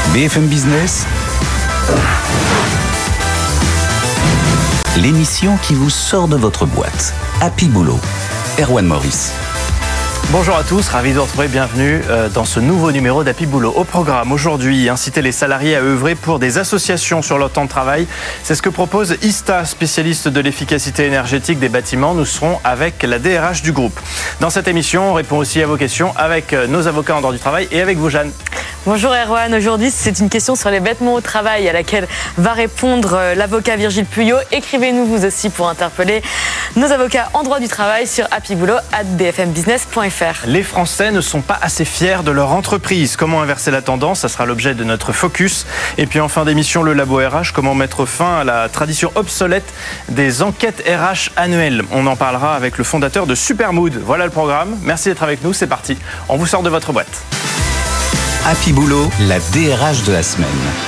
BFM Business, l'émission qui vous sort de votre boîte. Happy Boulot, Erwan Maurice. Bonjour à tous, ravi de vous retrouver, bienvenue dans ce nouveau numéro d'Happy Boulot. Au programme aujourd'hui, inciter les salariés à œuvrer pour des associations sur leur temps de travail. C'est ce que propose ISTA, spécialiste de l'efficacité énergétique des bâtiments. Nous serons avec la DRH du groupe. Dans cette émission, on répond aussi à vos questions avec nos avocats en droit du travail et avec vous, Jeanne. Bonjour Erwan, aujourd'hui c'est une question sur les vêtements au travail à laquelle va répondre l'avocat Virgile Puyot. Écrivez-nous vous aussi pour interpeller nos avocats en droit du travail sur happyboulot@bfmbusiness.fr. Les Français ne sont pas assez fiers de leur entreprise. Comment inverser la tendance ? Ça sera l'objet de notre focus. Et puis en fin d'émission, le Labo RH, comment mettre fin à la tradition obsolète des enquêtes RH annuelles. On en parlera avec le fondateur de Supermood. Voilà le programme. Merci d'être avec nous, c'est parti. On vous sort de votre boîte. Happy Boulot, la DRH de la semaine.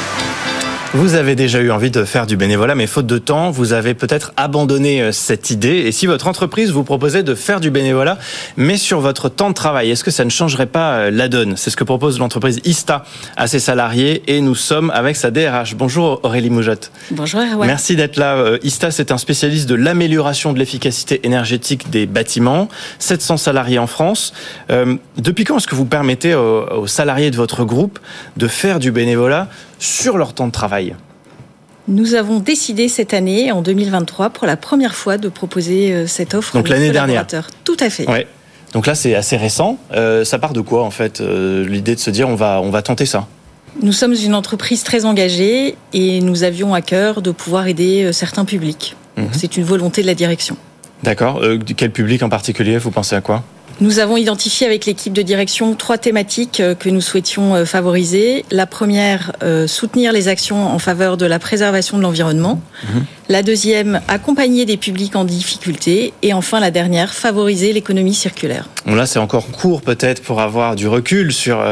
Vous avez déjà eu envie de faire du bénévolat, mais faute de temps, vous avez peut-être abandonné cette idée. Et si votre entreprise vous proposait de faire du bénévolat, mais sur votre temps de travail, est-ce que ça ne changerait pas la donne ? C'est ce que propose l'entreprise ISTA à ses salariés. Et nous sommes avec sa DRH. Bonjour Aurélie Moujotte. Bonjour Erwan. Merci d'être là. ISTA, c'est un spécialiste de l'amélioration de l'efficacité énergétique des bâtiments. 700 salariés en France. Depuis quand est-ce que vous permettez aux salariés de votre groupe de faire du bénévolat sur leur temps de travail ? Nous avons décidé cette année, en 2023, pour la première fois de proposer cette offre. Donc l'année dernière. Tout à fait. Ouais. Donc là, c'est assez récent. Ça part de quoi, en fait, l'idée de se dire on va tenter ça ? Nous sommes une entreprise très engagée et nous avions à cœur de pouvoir aider certains publics. C'est une volonté de la direction. D'accord. Quel public en particulier ? Vous pensez à quoi ? Nous avons identifié avec l'équipe de direction 3 thématiques que nous souhaitions favoriser. La première, soutenir les actions en faveur de la préservation de l'environnement. La deuxième, accompagner des publics en difficulté. Et enfin, la dernière, favoriser l'économie circulaire. Bon, là, c'est encore court peut-être pour avoir du recul sur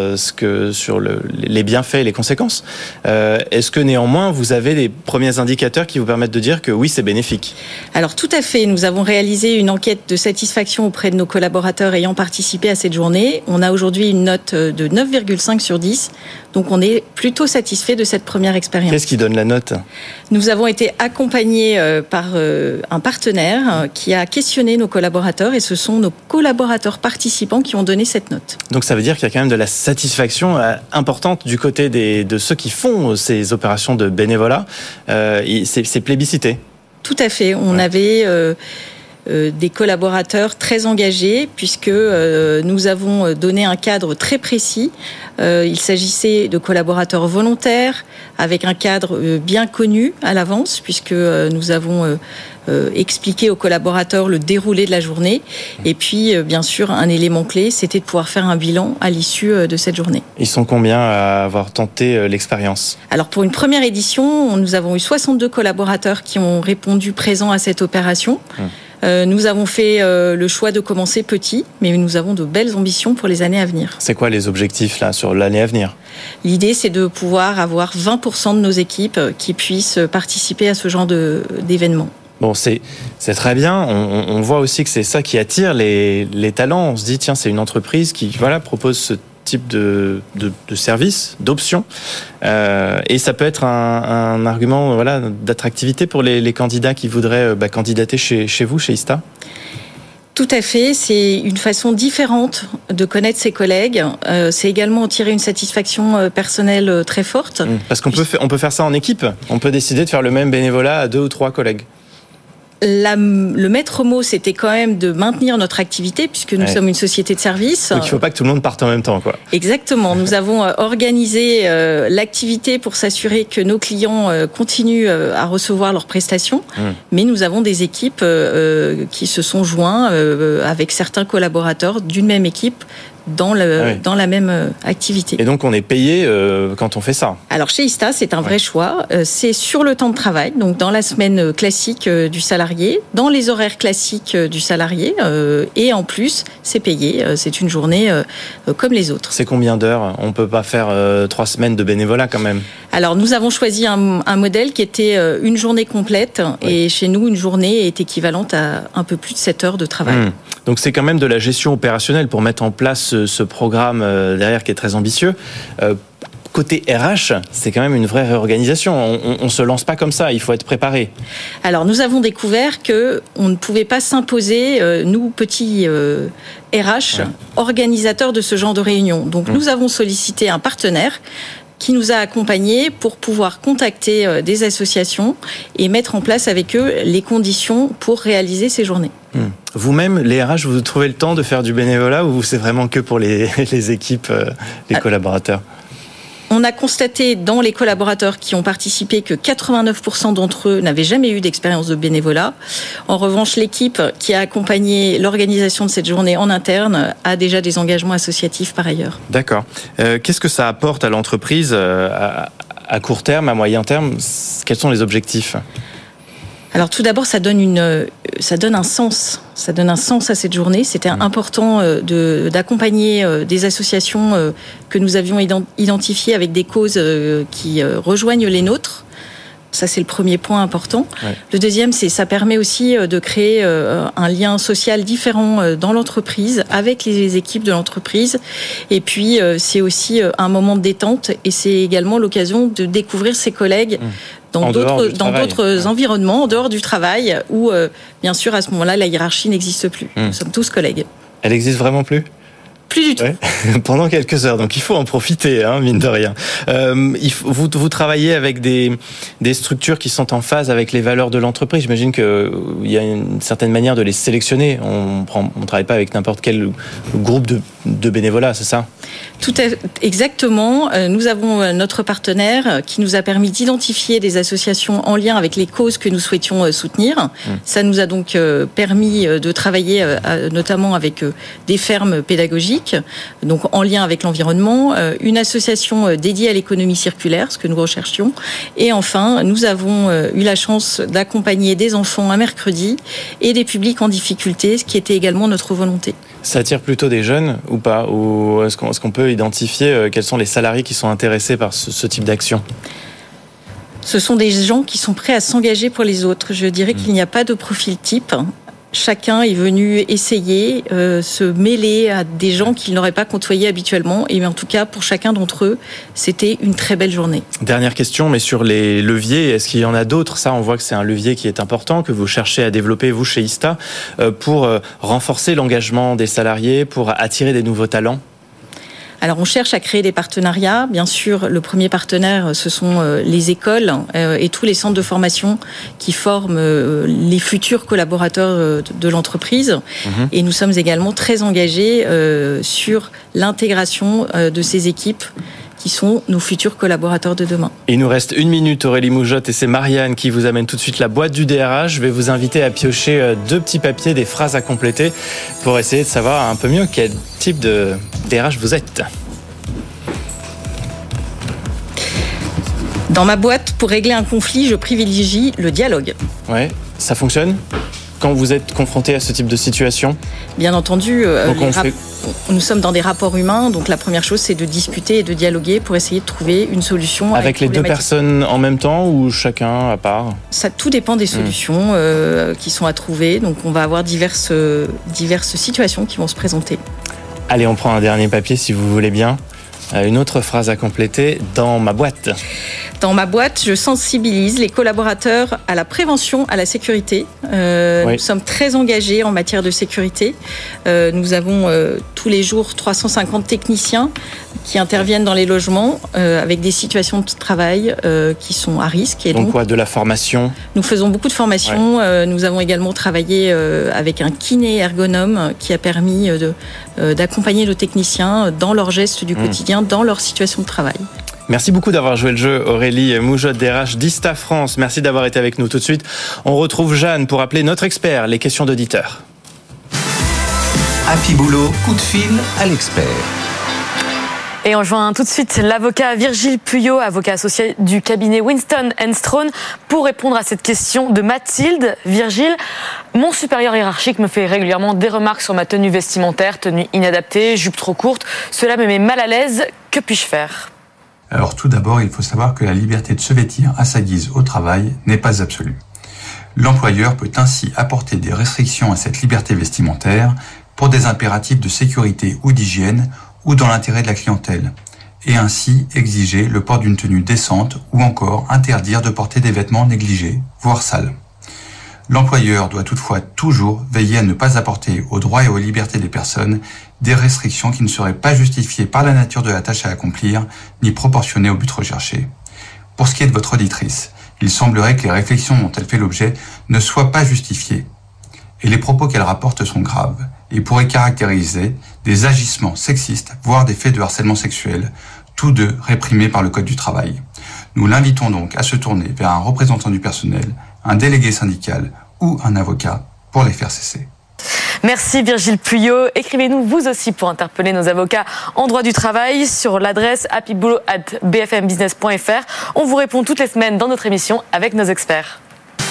les bienfaits et les conséquences. Est-ce que néanmoins, vous avez des premiers indicateurs qui vous permettent de dire que oui, c'est bénéfique ? Alors tout à fait. Nous avons réalisé une enquête de satisfaction auprès de nos collaborateurs ayant participé à cette journée. On a aujourd'hui une note de 9,5 sur 10. Donc on est plutôt satisfait de cette première expérience. Qu'est-ce qui donne la note ? Nous avons été accompagnés par un partenaire qui a questionné nos collaborateurs et ce sont nos collaborateurs participants qui ont donné cette note. Donc ça veut dire qu'il y a quand même de la satisfaction importante du côté de ceux qui font ces opérations de bénévolat. C'est plébiscité. Tout à fait. On avait des collaborateurs très engagés puisque nous avons donné un cadre très précis. Il s'agissait de collaborateurs volontaires avec un cadre bien connu à l'avance puisque nous avons expliqué aux collaborateurs le déroulé de la journée. Et puis, bien sûr, un élément clé, c'était de pouvoir faire un bilan à l'issue de cette journée. Ils sont combien à avoir tenté l'expérience ? Alors, pour une première édition, nous avons eu 62 collaborateurs qui ont répondu présents à cette opération. Nous avons fait le choix de commencer petit, mais nous avons de belles ambitions pour les années à venir. C'est quoi les objectifs là sur l'année à venir ? L'idée, c'est de pouvoir avoir 20% de nos équipes qui puissent participer à ce genre d'événements. Bon, c'est très bien. On voit aussi que c'est ça qui attire les talents. On se dit, tiens, c'est une entreprise qui propose ce type de service, d'options. Et ça peut être un argument d'attractivité pour les candidats qui voudraient candidater chez vous, chez ISTA. Tout à fait, c'est une façon différente de connaître ses collègues. C'est également en tirer une satisfaction personnelle très forte. Parce qu'on peut faire ça en équipe. On peut décider de faire le même bénévolat à 2 ou 3 collègues. Le maître mot, c'était quand même de maintenir notre activité puisque nous sommes une société de service. Donc il ne faut pas que tout le monde parte en même temps, quoi. Exactement. Nous avons organisé l'activité pour s'assurer que nos clients continuent à recevoir leurs prestations. Mais nous avons des équipes qui se sont joints avec certains collaborateurs d'une même équipe dans la même activité. Et donc on est payé quand on fait ça. Alors chez ISTA, c'est un vrai choix. C'est sur le temps de travail, donc dans la semaine classique du salarié, dans les horaires classiques du salarié, et en plus, c'est payé. C'est une journée comme les autres. C'est combien d'heures ? On peut pas faire 3 semaines de bénévolat quand même. Alors nous avons choisi un modèle qui était une journée complète, et chez nous, une journée est équivalente à un peu plus de 7 heures de travail. Donc c'est quand même de la gestion opérationnelle pour mettre en place ce programme derrière qui est très ambitieux. côté RH, c'est quand même une vraie réorganisation. On se lance pas comme ça, il faut être préparé. Alors, nous avons découvert que on ne pouvait pas s'imposer, nous, petits RH, organisateurs de ce genre de réunion. Donc, nous avons sollicité un partenaire qui nous a accompagnés pour pouvoir contacter des associations et mettre en place avec eux les conditions pour réaliser ces journées. Vous-même, les RH, vous trouvez le temps de faire du bénévolat ou c'est vraiment que pour les équipes, les collaborateurs ? On a constaté dans les collaborateurs qui ont participé que 89% d'entre eux n'avaient jamais eu d'expérience de bénévolat. En revanche, l'équipe qui a accompagné l'organisation de cette journée en interne a déjà des engagements associatifs par ailleurs. D'accord. Qu'est-ce que ça apporte à l'entreprise à court terme, à moyen terme ? Quels sont les objectifs ? Alors tout d'abord, ça donne un sens. Ça donne un sens à cette journée. C'était important d'accompagner des associations que nous avions identifiées avec des causes qui rejoignent les nôtres. Ça, c'est le premier point important. Ouais. Le deuxième, ça permet aussi de créer un lien social différent dans l'entreprise, avec les équipes de l'entreprise. Et puis, c'est aussi un moment de détente et c'est également l'occasion de découvrir ses collègues dans d'autres environnements, en dehors du travail, où, bien sûr, à ce moment-là, la hiérarchie n'existe plus. Nous sommes tous collègues. Elle n'existe vraiment plus ? Plus du tout. Ouais. Pendant quelques heures, donc il faut en profiter, mine de rien. Vous travaillez avec des structures qui sont en phase avec les valeurs de l'entreprise. J'imagine qu'il y a une certaine manière de les sélectionner. On travaille pas avec n'importe quel groupe de bénévolat, c'est ça ? Exactement. Nous avons notre partenaire qui nous a permis d'identifier des associations en lien avec les causes que nous souhaitions soutenir. Ça nous a donc permis de travailler notamment avec des fermes pédagogiques, donc en lien avec l'environnement, une association dédiée à l'économie circulaire, ce que nous recherchions. Et enfin, nous avons eu la chance d'accompagner des enfants un mercredi et des publics en difficulté, ce qui était également notre volonté. Ça attire plutôt des jeunes ou pas ? Ou est-ce qu'on peut identifier quels sont les salariés qui sont intéressés par ce type d'action ? Ce sont des gens qui sont prêts à s'engager pour les autres. Je dirais qu'il n'y a pas de profil type. Chacun est venu essayer, se mêler à des gens qu'il n'aurait pas côtoyés habituellement. Et en tout cas, pour chacun d'entre eux, c'était une très belle journée. Dernière question, mais sur les leviers, est-ce qu'il y en a d'autres ? Ça, on voit que c'est un levier qui est important, que vous cherchez à développer, vous, chez ISTA, pour renforcer l'engagement des salariés, pour attirer des nouveaux talents ? Alors, on cherche à créer des partenariats. Bien sûr, le premier partenaire, ce sont les écoles et tous les centres de formation qui forment les futurs collaborateurs de l'entreprise. Et nous sommes également très engagés sur l'intégration de ces équipes qui sont nos futurs collaborateurs de demain. Il nous reste 1 minute, Aurélie Moujotte, et c'est Marianne qui vous amène tout de suite la boîte du DRH. Je vais vous inviter à piocher 2 petits papiers, des phrases à compléter, pour essayer de savoir un peu mieux quel type de DRH vous êtes. Dans ma boîte, pour régler un conflit, je privilégie le dialogue. Ouais, ça fonctionne ? Quand vous êtes confronté à ce type de situation ? Bien entendu, nous sommes dans des rapports humains, donc la première chose, c'est de discuter et de dialoguer pour essayer de trouver une solution. Avec les 2 personnes en même temps ou chacun à part ? Ça, tout dépend des solutions qui sont à trouver, donc on va avoir diverses situations qui vont se présenter. Allez, on prend un dernier papier si vous voulez bien. Une autre phrase à compléter, dans ma boîte. Dans ma boîte, je sensibilise les collaborateurs à la prévention, à la sécurité. Nous sommes très engagés en matière de sécurité. Nous avons tous les jours 350 techniciens qui interviennent dans les logements avec des situations de travail qui sont à risque. Et donc quoi, de la formation ? Nous faisons beaucoup de formation. Nous avons également travaillé avec un kiné ergonome qui a permis d'accompagner nos techniciens dans leurs gestes du quotidien, dans leur situation de travail. Merci beaucoup d'avoir joué le jeu, Aurélie Moujotte, DRH d'ISTA France. Merci d'avoir été avec nous. Tout de suite, on retrouve Jeanne pour appeler notre expert, les questions d'auditeurs. Happy Boulot, coup de fil à l'expert. Et on joint tout de suite l'avocat Virgile Puyot, avocat associé du cabinet Winston & Strawn, pour répondre à cette question de Mathilde. Virgile, mon supérieur hiérarchique me fait régulièrement des remarques sur ma tenue vestimentaire, tenue inadaptée, jupe trop courte. Cela me met mal à l'aise. Que puis-je faire ? Alors tout d'abord, il faut savoir que la liberté de se vêtir à sa guise au travail n'est pas absolue. L'employeur peut ainsi apporter des restrictions à cette liberté vestimentaire pour des impératifs de sécurité ou d'hygiène ou dans l'intérêt de la clientèle. et ainsi exiger le port d'une tenue décente ou encore interdire de porter des vêtements négligés, voire sales. L'employeur doit toutefois toujours veiller à ne pas apporter aux droits et aux libertés des personnes des restrictions qui ne seraient pas justifiées par la nature de la tâche à accomplir ni proportionnées au but recherché. Pour ce qui est de votre auditrice, il semblerait que les réflexions dont elle fait l'objet ne soient pas justifiées. Et les propos qu'elle rapporte sont graves et pourraient caractériser des agissements sexistes, voire des faits de harcèlement sexuel, tous deux réprimés par le Code du travail. Nous l'invitons donc à se tourner vers un représentant du personnel, un délégué syndical ou un avocat pour les faire cesser. Merci Virgile Puyot. Écrivez-nous vous aussi pour interpeller nos avocats en droit du travail sur l'adresse happyboulot@bfmbusiness.fr. On vous répond toutes les semaines dans notre émission avec nos experts.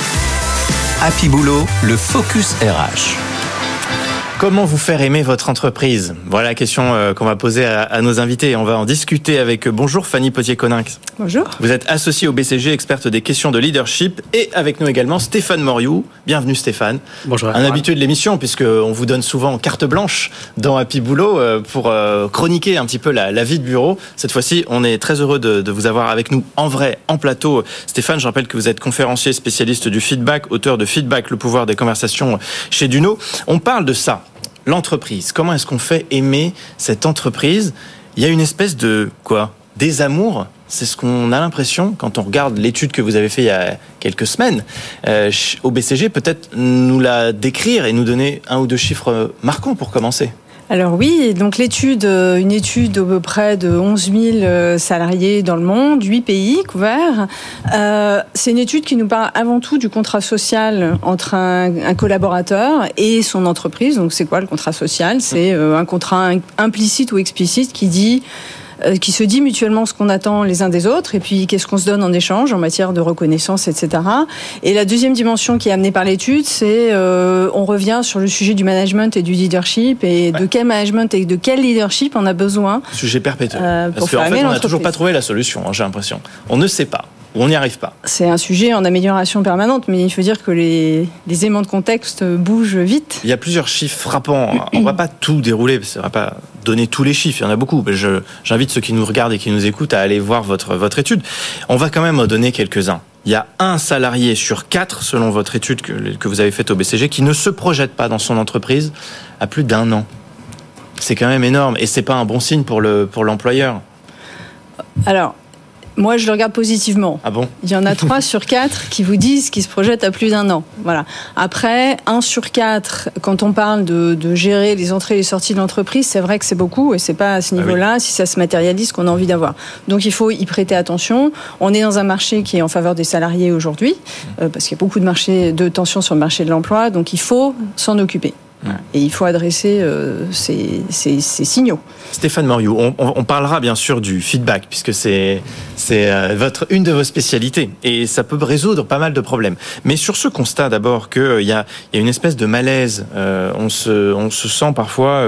Happy Boulot, le Focus RH. Comment vous faire aimer votre entreprise ? Voilà la question qu'on va poser à nos invités. On va en discuter avec bonjour Fanny Potier-Coninx. Bonjour. Vous êtes associée au BCG, experte des questions de leadership, et avec nous également Stéphane Moriou. Bienvenue Stéphane. Bonjour. Un habitué de l'émission, puisqu'on vous donne souvent carte blanche dans Happy Boulot pour chroniquer un petit peu la vie de bureau. Cette fois-ci, on est très heureux de vous avoir avec nous en vrai, en plateau. Stéphane, je rappelle que vous êtes conférencier spécialiste du feedback, auteur de Feedback, le pouvoir des conversations chez Duno. On parle de ça. L'entreprise, comment est-ce qu'on fait aimer cette entreprise ? Il y a une espèce de désamour. C'est ce qu'on a l'impression quand on regarde l'étude que vous avez faite il y a quelques semaines. Au BCG, peut-être nous la décrire et nous donner un ou deux chiffres marquants pour commencer. Alors oui, donc une étude d'à peu près de 11 000 salariés dans le monde, 8 pays couverts. C'est une étude qui nous parle avant tout du contrat social entre un collaborateur et son entreprise. Donc c'est quoi le contrat social ? C'est un contrat implicite ou explicite qui se dit mutuellement ce qu'on attend les uns des autres et puis qu'est-ce qu'on se donne en échange en matière de reconnaissance, etc. Et la deuxième dimension qui est amenée par l'étude, c'est on revient sur le sujet du management et du leadership et de quel management et de quel leadership on a besoin. Sujet perpétueux. Parce qu'en fait, on n'a toujours pas trouvé la solution, j'ai l'impression. On ne sait pas. On n'y arrive pas. C'est un sujet en amélioration permanente, mais il faut dire que les éléments de contexte bougent vite. Il y a plusieurs chiffres frappants. On ne va pas tout dérouler, parce qu'on ne va pas donner tous les chiffres, il y en a beaucoup. J'invite ceux qui nous regardent et qui nous écoutent à aller voir votre étude. On va quand même en donner quelques-uns. Il y a 1 salarié sur 4, selon votre étude que vous avez faite au BCG, qui ne se projette pas dans son entreprise à plus d'1 an. C'est quand même énorme, et ce n'est pas un bon signe pour l'employeur. Alors, moi, je le regarde positivement. Ah bon ? Il y en a 3 sur 4 qui vous disent qu'ils se projettent à plus d'1 an. Voilà. Après, 1 sur 4, quand on parle de gérer les entrées et les sorties de l'entreprise, c'est vrai que c'est beaucoup et c'est pas à ce niveau-là, si ça se matérialise, qu'on a envie d'avoir. Donc, il faut y prêter attention. On est dans un marché qui est en faveur des salariés aujourd'hui, parce qu'il y a beaucoup de tensions sur le marché de l'emploi. Donc, il faut s'en occuper. Et il faut adresser ces signaux. Stéphane Moriou, on parlera bien sûr du feedback, puisque c'est une de vos spécialités, et ça peut résoudre pas mal de problèmes. Mais sur ce constat d'abord qu'il y a une espèce de malaise, on se sent parfois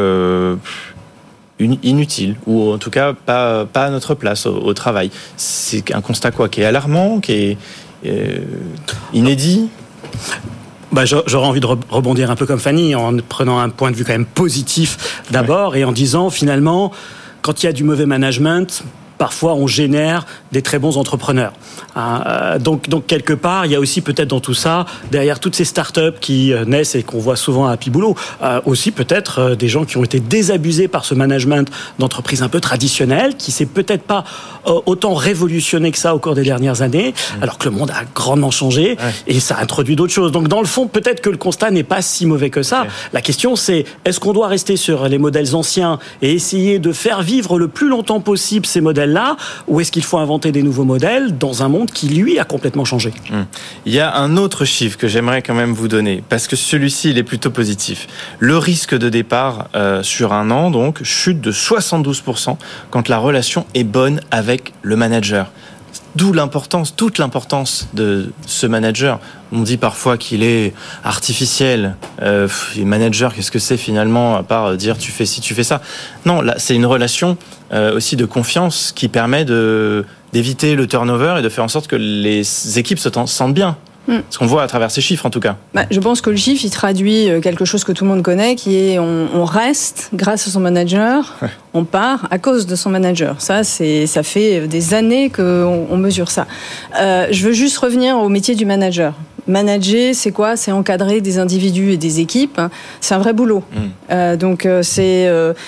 inutile, ou en tout cas pas à notre place au travail. C'est un constat qui est alarmant, qui est inédit. J'aurais envie de rebondir un peu comme Fanny en prenant un point de vue quand même positif d'abord et en disant finalement quand il y a du mauvais management, parfois on génère des très bons entrepreneurs. Donc quelque part, il y a aussi peut-être dans tout ça, derrière toutes ces startups qui naissent et qu'on voit souvent à Happy Boulot, aussi peut-être des gens qui ont été désabusés par ce management d'entreprise un peu traditionnel, qui s'est peut-être pas autant révolutionné que ça au cours des dernières années, alors que le monde a grandement changé et ça a introduit d'autres choses. Donc dans le fond, peut-être que le constat n'est pas si mauvais que ça. La question c'est, est-ce qu'on doit rester sur les modèles anciens et essayer de faire vivre le plus longtemps possible ces modèles-là, ou est-ce qu'il faut inventer des nouveaux modèles dans un monde qui, lui, a complètement changé ? Il y a un autre chiffre que j'aimerais quand même vous donner, parce que celui-ci, il est plutôt positif. Le risque de départ sur 1 an, donc, chute de 72% quand la relation est bonne avec le manager. D'où toute l'importance de ce manager. On dit parfois qu'il est artificiel. Les managers, qu'est-ce que c'est finalement, à part dire tu fais ci, tu fais ça ? Non, là, c'est une relation aussi de confiance qui permet d'éviter le turnover et de faire en sorte que les équipes se sentent bien. Ce qu'on voit à travers ces chiffres, en tout cas. Je pense que le chiffre, il traduit quelque chose que tout le monde connaît, qui est on reste grâce à son manager, on part à cause de son manager. Ça fait des années qu'on mesure ça. Je veux juste revenir au métier du manager. Manager, c'est quoi ? C'est encadrer des individus et des équipes. C'est un vrai boulot. Donc, c'est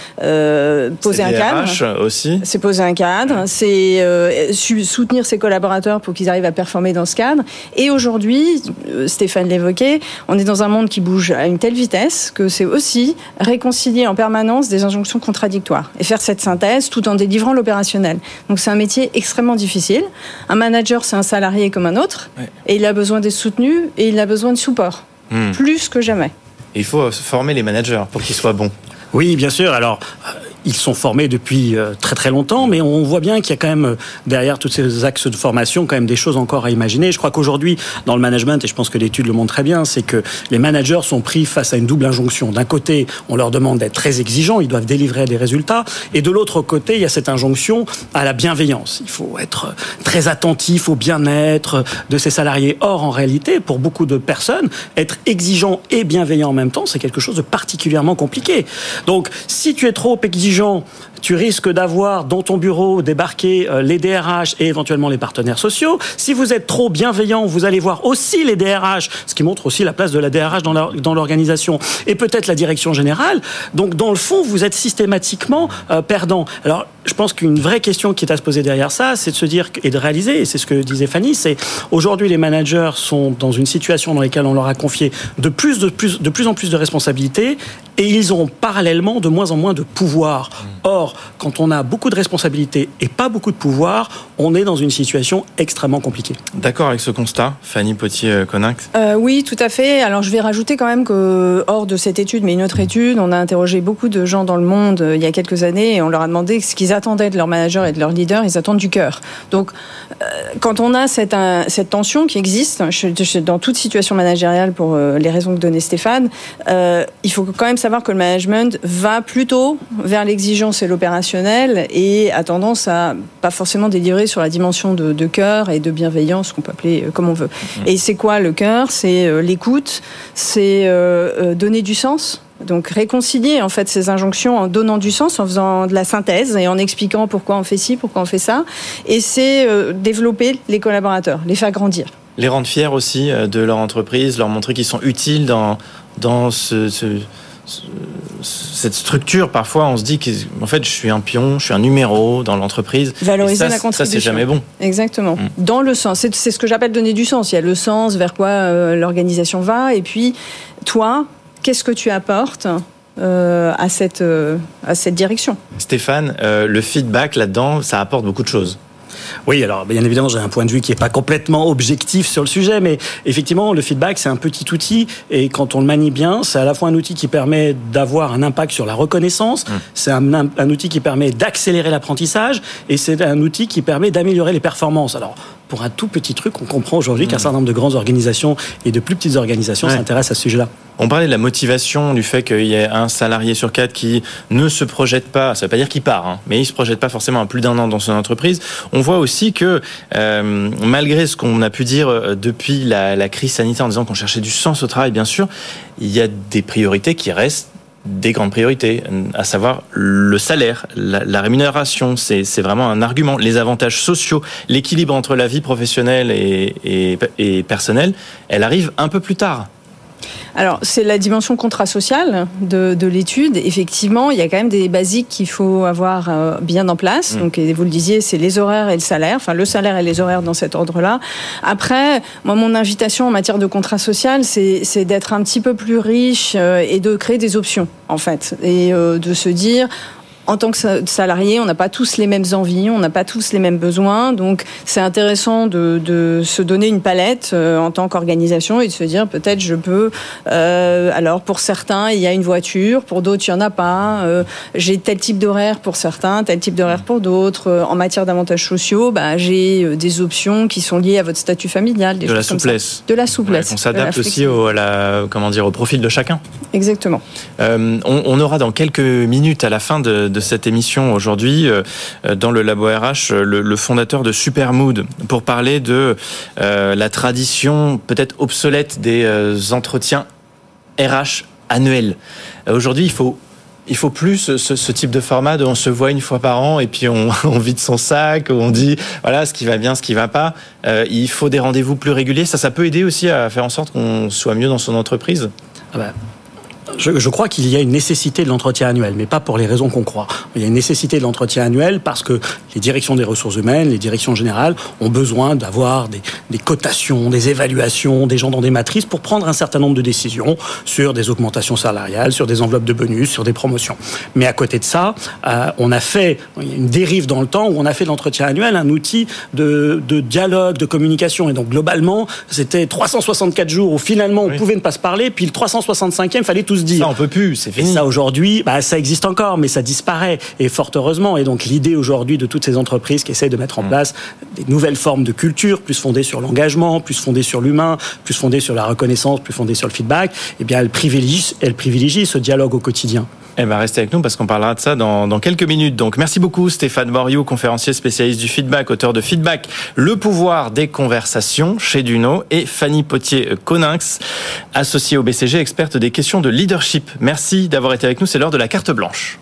poser un cadre. C'est RH aussi. C'est poser un cadre. C'est soutenir ses collaborateurs pour qu'ils arrivent à performer dans ce cadre. Et aujourd'hui, Stéphane l'évoquait, on est dans un monde qui bouge à une telle vitesse que c'est aussi réconcilier en permanence des injonctions contradictoires et faire cette synthèse tout en délivrant l'opérationnel. Donc, c'est un métier extrêmement difficile. Un manager, c'est un salarié comme un autre. Et il a besoin d'être soutenu et il a besoin de support, plus que jamais. Et il faut former les managers pour qu'ils soient bons. Oui, bien sûr. Alors, ils sont formés depuis très très longtemps, mais on voit bien qu'il y a quand même derrière tous ces axes de formation quand même des choses encore à imaginer. Je crois qu'aujourd'hui, dans le management, et je pense que l'étude le montre très bien, c'est que les managers sont pris face à une double injonction. D'un côté, on leur demande d'être très exigeants, ils doivent délivrer des résultats, et de l'autre côté, il y a cette injonction à la bienveillance. Il faut être très attentif au bien-être de ses salariés. Or, en réalité, pour beaucoup de personnes, être exigeant et bienveillant en même temps, c'est quelque chose de particulièrement compliqué. Donc, si tu es trop exigeant, tu risques d'avoir dans ton bureau débarquer les DRH et éventuellement les partenaires sociaux. Si vous êtes trop bienveillant, vous allez voir aussi les DRH, ce qui montre aussi la place de la DRH dans l'organisation, et peut-être la direction générale. Donc, dans le fond, vous êtes systématiquement perdant. Alors, je pense qu'une vraie question qui est à se poser derrière ça, c'est de se dire et de réaliser, et c'est ce que disait Fanny, c'est aujourd'hui les managers sont dans une situation dans laquelle on leur a confié de plus en plus de responsabilités, et ils ont parallèlement de moins en moins de pouvoir. Or, quand on a beaucoup de responsabilités et pas beaucoup de pouvoir, on est dans une situation extrêmement compliquée. D'accord avec ce constat, Fanny Potier-Coninck ? Oui, tout à fait. Alors, je vais rajouter quand même que, hors de cette étude, mais une autre étude, on a interrogé beaucoup de gens dans le monde il y a quelques années et on leur a demandé ce qu'ils attendaient de leur manager et de leur leader. Ils attendent du cœur. Donc, quand on a cette tension qui existe dans toute situation managériale pour les raisons que donnait Stéphane, il faut quand même savoir que le management va plutôt vers l'exigence et l'opérationnel et a tendance à pas forcément délivrer sur la dimension de cœur et de bienveillance qu'on peut appeler comme on veut. Et c'est quoi le cœur ? C'est l'écoute, c'est donner du sens. Donc réconcilier en fait ces injonctions en donnant du sens, en faisant de la synthèse et en expliquant pourquoi on fait ci, pourquoi on fait ça. Et c'est développer les collaborateurs, les faire grandir. Les rendre fiers aussi de leur entreprise, leur montrer qu'ils sont utiles dans cette structure. Parfois on se dit qu'en fait je suis un pion, je suis un numéro dans l'entreprise. Valoriser la contribution. Ça c'est jamais bon. Exactement. Dans le sens, c'est ce que j'appelle donner du sens. Il y a le sens vers quoi l'organisation va et puis toi, qu'est-ce que tu apportes à cette direction ? Stéphane, le feedback là-dedans, ça apporte beaucoup de choses. Oui, alors bien évidemment, j'ai un point de vue qui n'est pas complètement objectif sur le sujet, mais effectivement, le feedback, c'est un petit outil, et quand on le manie bien, c'est à la fois un outil qui permet d'avoir un impact sur la reconnaissance, c'est un outil qui permet d'accélérer l'apprentissage, et c'est un outil qui permet d'améliorer les performances. Alors, pour un tout petit truc, on comprend aujourd'hui qu'un certain nombre de grandes organisations et de plus petites organisations s'intéressent à ce sujet-là. On parlait de la motivation, du fait qu'il y ait un salarié sur 4 qui ne se projette pas, ça ne veut pas dire qu'il part, mais il ne se projette pas forcément à plus d'un an dans son entreprise. On voit aussi que malgré ce qu'on a pu dire depuis la crise sanitaire en disant qu'on cherchait du sens au travail, bien sûr, il y a des priorités qui restent des grandes priorités, à savoir le salaire, la rémunération, c'est vraiment un argument. Les avantages sociaux, l'équilibre entre la vie professionnelle et personnelle, elle arrive un peu plus tard. Alors, c'est la dimension contrat social de l'étude. Effectivement, il y a quand même des basiques qu'il faut avoir bien en place. Donc, vous le disiez, c'est les horaires et le salaire. Enfin, le salaire et les horaires dans cet ordre-là. Après, moi, mon invitation en matière de contrat social, c'est d'être un petit peu plus riche et de créer des options, en fait. Et de se dire... En tant que salarié, on n'a pas tous les mêmes envies, on n'a pas tous les mêmes besoins, donc c'est intéressant de se donner une palette en tant qu'organisation et de se dire peut-être je peux. Alors pour certains, il y a une voiture, pour d'autres il y en a pas. J'ai tel type d'horaire pour certains, tel type d'horaire pour d'autres. En matière d'avantages sociaux, j'ai des options qui sont liées à votre statut familial, des de choses la souplesse. De la souplesse. Ouais, on s'adapte aussi au profil de chacun. Exactement. On aura dans quelques minutes à la fin de de cette émission aujourd'hui, dans le Labo RH, le fondateur de Supermood, pour parler de la tradition peut-être obsolète des entretiens RH annuels. Aujourd'hui, il faut plus ce type de format de on se voit une fois par an et puis on vide son sac, on dit voilà ce qui va bien, ce qui va pas. Il faut des rendez-vous plus réguliers. Ça peut aider aussi à faire en sorte qu'on soit mieux dans son entreprise. Je crois qu'il y a une nécessité de l'entretien annuel, mais pas pour les raisons qu'on croit. Il y a une nécessité de l'entretien annuel parce que les directions des ressources humaines, les directions générales ont besoin d'avoir des cotations, des évaluations, des gens dans des matrices pour prendre un certain nombre de décisions sur des augmentations salariales, sur des enveloppes de bonus, sur des promotions. Mais à côté de ça, on a fait une dérive dans le temps où on a fait de l'entretien annuel un outil de dialogue, de communication. Et donc globalement, c'était 364 jours où finalement on pouvait ne pas se parler, puis le 365e, fallait tous dire. Ça, on peut plus, c'est fini. Et ça, aujourd'hui, ça existe encore, mais ça disparaît. Et fort heureusement. Et donc, l'idée aujourd'hui de toutes ces entreprises qui essayent de mettre en place des nouvelles formes de culture, plus fondées sur l'engagement, plus fondées sur l'humain, plus fondées sur la reconnaissance, plus fondées sur le feedback, eh bien, elle privilégie ce dialogue au quotidien. Restez avec nous parce qu'on parlera de ça dans quelques minutes. Donc, merci beaucoup Stéphane Moriou, conférencier spécialiste du feedback, auteur de Feedback, le pouvoir des conversations chez Duno, et Fanny Potier-Coninx, associée au BCG, experte des questions de leadership. Merci d'avoir été avec nous. C'est l'heure de la carte blanche.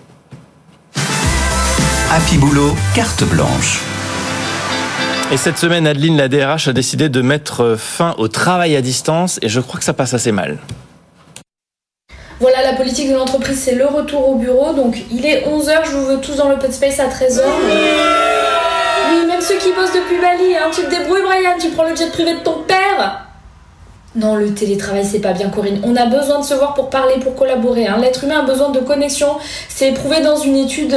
Happy Boulot, carte blanche. Et cette semaine, Adeline, la DRH, a décidé de mettre fin au travail à distance et je crois que ça passe assez mal. Voilà, la politique de l'entreprise, c'est le retour au bureau. Donc, il est 11h, je vous veux tous dans l'open space à 13h. Oui, même ceux qui bossent depuis Bali, hein. Tu te débrouilles, Brian, tu prends le jet privé de ton père. Non, le télétravail, c'est pas bien, Corinne. On a besoin de se voir pour parler, pour collaborer. Hein. L'être humain a besoin de connexion. C'est prouvé dans une étude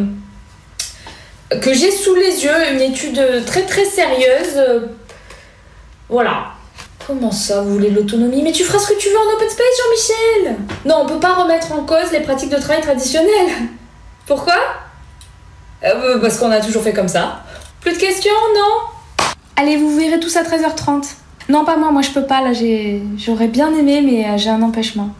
que j'ai sous les yeux, une étude très très sérieuse. Voilà. Comment ça, vous voulez de l'autonomie? Mais tu feras ce que tu veux en open space, Jean-Michel. Non, on peut pas remettre en cause les pratiques de travail traditionnelles. Pourquoi? Parce qu'on a toujours fait comme ça. Plus de questions, non? Allez, vous verrez tous à 13h30. Non, pas moi je peux pas, là, j'aurais bien aimé, mais j'ai un empêchement.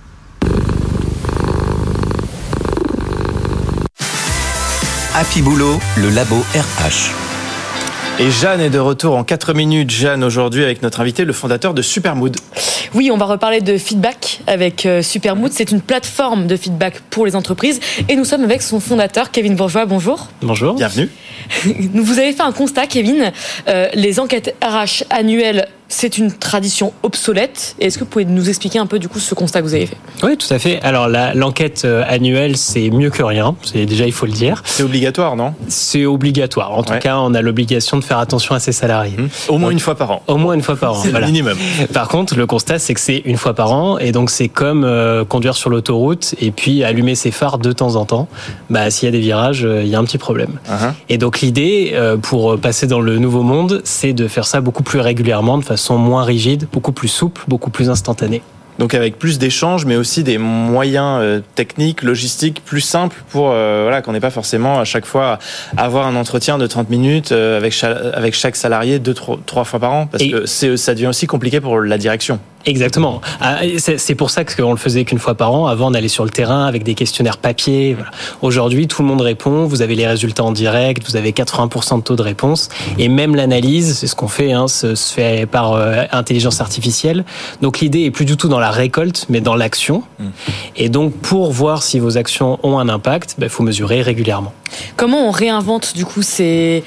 Happy Boulot, le Labo RH. Et Jeanne est de retour en 4 minutes. Jeanne, aujourd'hui, avec notre invité, le fondateur de Supermood. Oui, on va reparler de feedback avec Supermood. C'est une plateforme de feedback pour les entreprises. Et nous sommes avec son fondateur, Kevin Bourgeois. Bonjour. Bonjour. Bienvenue. Vous avez fait un constat, Kevin. Les enquêtes RH annuelles, c'est une tradition obsolète. Est-ce que vous pouvez nous expliquer un peu du coup ce constat que vous avez fait? Oui, tout à fait. Alors l'enquête annuelle, c'est mieux que rien. Déjà, il faut le dire. C'est obligatoire, non? C'est obligatoire. En tout cas, on a l'obligation de faire attention à ses salariés. Au moins une fois par an. Au moins une fois par an. C'est le minimum. Par contre, le constat, c'est que c'est une fois par an, et donc c'est comme conduire sur l'autoroute et puis allumer ses phares de temps en temps. S'il y a des virages, il y a un petit problème. Et donc l'idée, pour passer dans le nouveau monde, c'est de faire ça beaucoup plus régulièrement, de façon moins rigide, beaucoup plus souple, beaucoup plus instantanée. Donc avec plus d'échanges, mais aussi des moyens techniques, logistiques plus simples pour qu'on n'ait pas forcément à chaque fois avoir un entretien de 30 minutes avec chaque salarié 2-3 fois par an, parce que ça devient aussi compliqué pour la direction. Exactement. C'est pour ça qu'on le faisait qu'une fois par an. Avant, on allait sur le terrain avec des questionnaires papier. Voilà. Aujourd'hui, tout le monde répond. Vous avez les résultats en direct. Vous avez 80% de taux de réponse. Et même l'analyse, c'est ce qu'on fait, se fait par intelligence artificielle. Donc l'idée est plus du tout dans la récolte, mais dans l'action. Et donc, pour voir si vos actions ont un impact, il faut mesurer régulièrement. Comment on réinvente du coup ces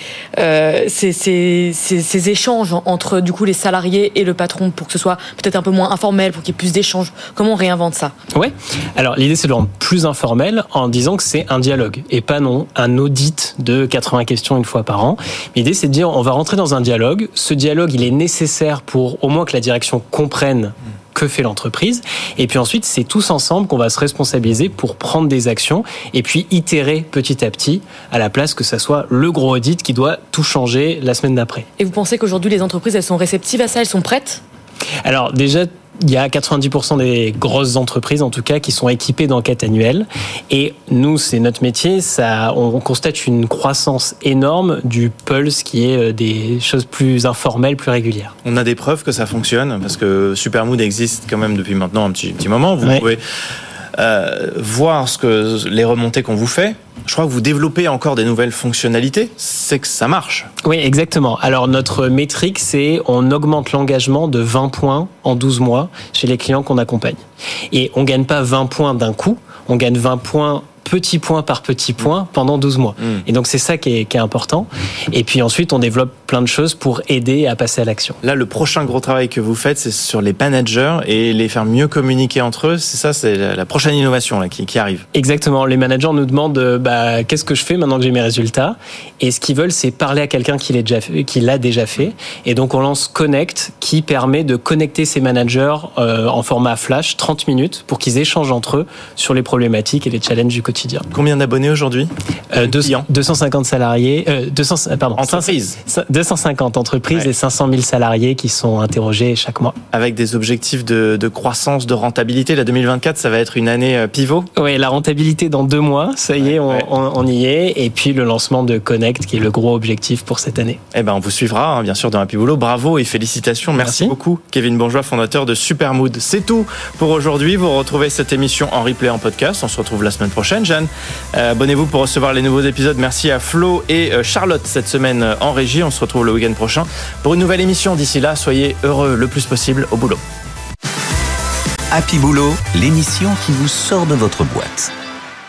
échanges entre du coup les salariés et le patron pour que ce soit peut-être un peu moins informel, pour qu'il y ait plus d'échanges? Comment on réinvente ça? Ouais. Alors l'idée, c'est de le rendre plus informel en disant que c'est un dialogue et pas un audit de 80 questions une fois par an. L'idée, c'est de dire on va rentrer dans un dialogue. Ce dialogue, il est nécessaire pour au moins que la direction comprenne que fait l'entreprise. Et puis ensuite, c'est tous ensemble qu'on va se responsabiliser pour prendre des actions et puis itérer petit à petit, à la place que ça soit le gros audit qui doit tout changer la semaine d'après. Et vous pensez qu'aujourd'hui, les entreprises, elles sont réceptives à ça? Elles sont prêtes? Alors déjà, il y a 90% des grosses entreprises, en tout cas, qui sont équipées d'enquêtes annuelles. Et nous, c'est notre métier. On constate une croissance énorme du pulse, qui est des choses plus informelles, plus régulières. On a des preuves que ça fonctionne, parce que Supermood existe quand même depuis maintenant un petit moment. Vous pouvez voir les remontées qu'on vous fait. je crois que vous développez encore des nouvelles fonctionnalités, c'est que ça marche. Oui, exactement. Alors notre métrique, c'est on augmente l'engagement de 20 points en 12 mois chez les clients qu'on accompagne. Et on gagne pas 20 points d'un coup, on gagne 20 points petit point par petit point pendant 12 mois. Et donc c'est ça qui est important. Et puis ensuite, on développe plein de choses pour aider à passer à l'action. Là, le prochain gros travail que vous faites, c'est sur les managers et les faire mieux communiquer entre eux. C'est ça, c'est la prochaine innovation là, qui arrive. Exactement. Les managers nous demandent qu'est-ce que je fais maintenant que j'ai mes résultats. Et ce qu'ils veulent, c'est parler à quelqu'un qui l'a déjà fait. Et donc on lance Connect, qui permet de connecter ces managers en format flash, 30 minutes, pour qu'ils échangent entre eux sur les problématiques et les challenges du quotidien. Combien d'abonnés aujourd'hui ? 250 salariés, entreprises. 250 entreprises et 500 000 salariés qui sont interrogés chaque mois. Avec des objectifs de croissance, de rentabilité. La 2024, ça va être une année pivot ? Oui, la rentabilité dans 2 mois, ça y est, on y est. Et puis le lancement de Connect, qui est le gros objectif pour cette année. Eh ben, on vous suivra, bien sûr, dans Happy Boulot. Bravo et félicitations. Merci beaucoup, Kevin Bourgeois, fondateur de Supermood. C'est tout pour aujourd'hui. Vous retrouvez cette émission en replay, en podcast. On se retrouve la semaine prochaine. Jeanne, abonnez-vous pour recevoir les nouveaux épisodes. Merci à Flo et Charlotte cette semaine en régie. On se retrouve le week-end prochain pour une nouvelle émission. D'ici là, soyez heureux le plus possible au boulot. Happy Boulot, l'émission qui vous sort de votre boîte.